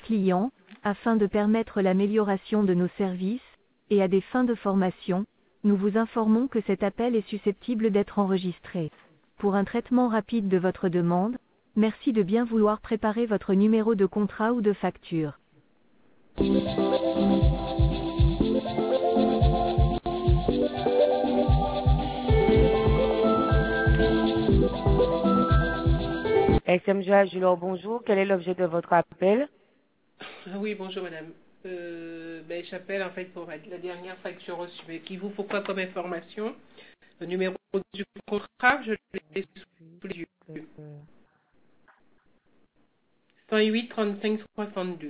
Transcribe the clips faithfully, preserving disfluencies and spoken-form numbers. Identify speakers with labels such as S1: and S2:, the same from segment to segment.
S1: clients, afin de permettre l'amélioration de nos services, et à des fins de formation, nous vous informons que cet appel est susceptible d'être enregistré. Pour un traitement rapide de votre demande, merci de bien vouloir préparer votre numéro de contrat ou de facture.
S2: S M J Agilor, bonjour. Quel est l'objet de votre appel?
S3: Oui, bonjour madame. Euh, ben, j'appelle en fait pour la dernière facture reçue. Mais qui vous faut quoi comme information? Le numéro du contrat, je l'ai sous les yeux. cent huit trente-cinq soixante-deux.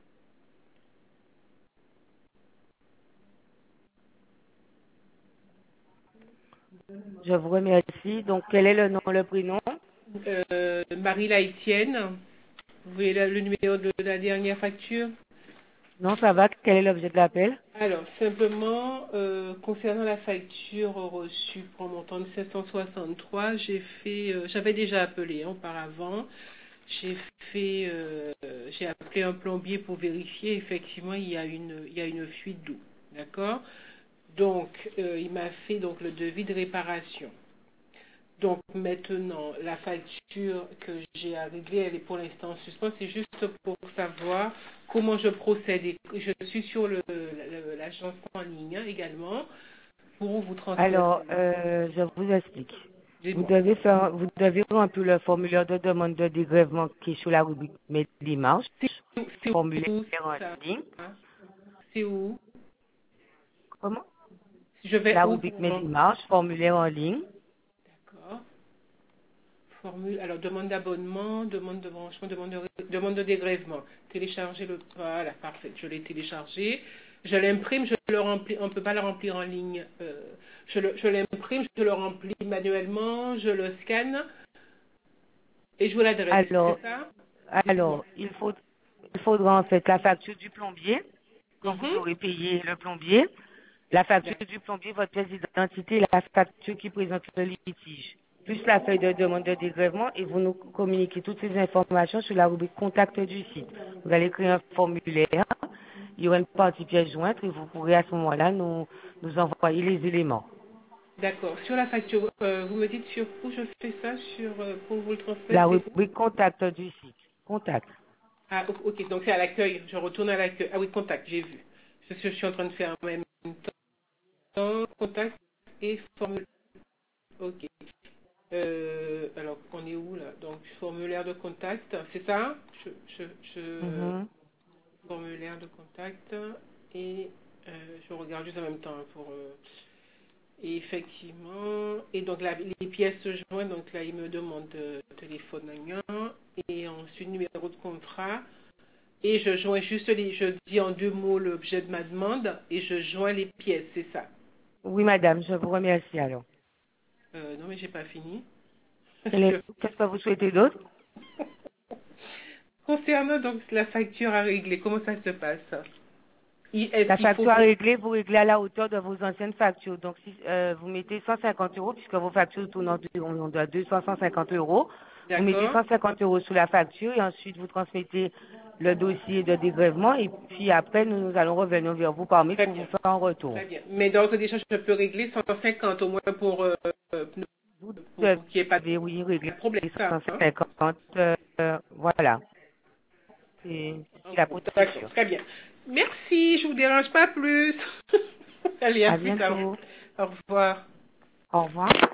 S2: Je vous remercie. Donc, quel est le nom, le prénom?
S3: Euh, Marie Laïtienne. Vous voyez la- le numéro de la dernière facture?
S2: Non, ça va. Quel est l'objet de l'appel?
S3: Alors, simplement, euh, concernant la facture reçue pour un montant de sept cent soixante-trois, j'ai fait, euh, j'avais déjà appelé hein, auparavant, j'ai fait, euh, j'ai appelé un plombier pour vérifier, effectivement, il y a une, il y a une fuite d'eau, d'accord? Donc, euh, il m'a fait donc le devis de réparation. Donc maintenant, la facture que j'ai à régler, elle est pour l'instant en suspens. C'est juste pour savoir comment je procède. Et je suis sur le, le- l'agence en ligne hein, également pour vous transmettre.
S2: Alors, euh, je vous explique. Vous
S3: Dis-moi.
S2: devez faire, vous devez remplir le formulaire de demande de dégrèvement qui est sur la rubrique Mes démarches.
S3: C'est où, c'est
S2: Formulaire
S3: où
S2: en
S3: ça?
S2: ligne.
S3: C'est où?
S2: Comment?
S3: Je vais
S2: La
S3: où
S2: rubrique
S3: pour
S2: Mes
S3: remplir?
S2: démarches, formulaire en ligne.
S3: D'accord. Formule, alors demande d'abonnement, demande de branchement, demande de, demande de dégrèvement. Télécharger le... Voilà, parfait, je l'ai téléchargé. Je l'imprime, je le remplis, on ne peut pas le remplir en ligne. Euh, je, le, je l'imprime, je le remplis manuellement, je le scanne et je vous l'adresse,
S2: Alors,
S3: c'est ça? Dites-moi.
S2: alors, il faut, il faudra en fait la facture du plombier, quand vous
S3: Mhm.
S2: aurez payé le plombier, la facture du plombier, votre pièce d'identité, la facture qui présente le litige, plus la feuille de demande de dégrèvement, et vous nous communiquez toutes ces informations sur la rubrique contact du site. Vous allez créer un formulaire, il y aura une partie pièce jointe et vous pourrez à ce moment-là nous, nous envoyer les éléments.
S3: D'accord. Sur la facture, euh, vous me dites sur où je fais ça, sur euh, pour vous le transmettre,
S2: La
S3: c'est où?
S2: rubrique contact du site. Contact.
S3: Ah, o- ok, donc c'est à l'accueil. Je retourne à l'accueil. Ah oui, contact, j'ai vu. C'est ce que je suis en train de faire en même temps. Contact et formulaire. Ok. Euh, alors, on est où là? Donc, formulaire de contact, c'est ça? je, je, je,
S2: Mhm.
S3: Formulaire de contact et euh, je regarde juste en même temps hein, pour. euh, et effectivement, et donc la- les pièces se joignent. Donc là, il me demande euh, téléphone gagnant et ensuite numéro de contrat. Et je joins juste les, je dis en deux mots l'objet de ma demande et je joins les pièces, c'est ça.
S2: Oui, madame, je vous remercie alors.
S3: Euh, non mais j'ai pas fini.
S2: Quel est- Qu'est-ce que vous souhaitez d'autre?
S3: Concernant donc la facture à régler, comment ça se passe? Il- Est-ce
S2: La
S3: qu'il faut
S2: facture à
S3: que...
S2: régler, vous réglez à la hauteur de vos anciennes factures. Donc, si euh, vous mettez cent cinquante euros, puisque vos factures tournent environ de deux cents à cent cinquante euros, vous mettez
S3: D'accord.
S2: cent cinquante euros sous la facture et ensuite vous transmettez le dossier de dégrèvement et puis après, nous, nous allons revenir vers vous par mail
S3: Très
S2: pour vous
S3: bien.
S2: faire un retour.
S3: Très bien. Mais d'ores et déjà, je peux régler cent cinquante au moins pour, euh,
S2: Vous
S3: pour, pour qu'il n'y ait pas
S2: devez, oui,
S3: de
S2: régler
S3: problème. Ça,
S2: cent
S3: hein?
S2: cinquante, euh, euh, voilà. C'est c'est la
S3: D'accord.
S2: procédure.
S3: Très bien. Merci. Je vous dérange pas plus. Allez, à
S2: À
S3: plus tard.
S2: bientôt.
S3: Au revoir.
S2: Au revoir.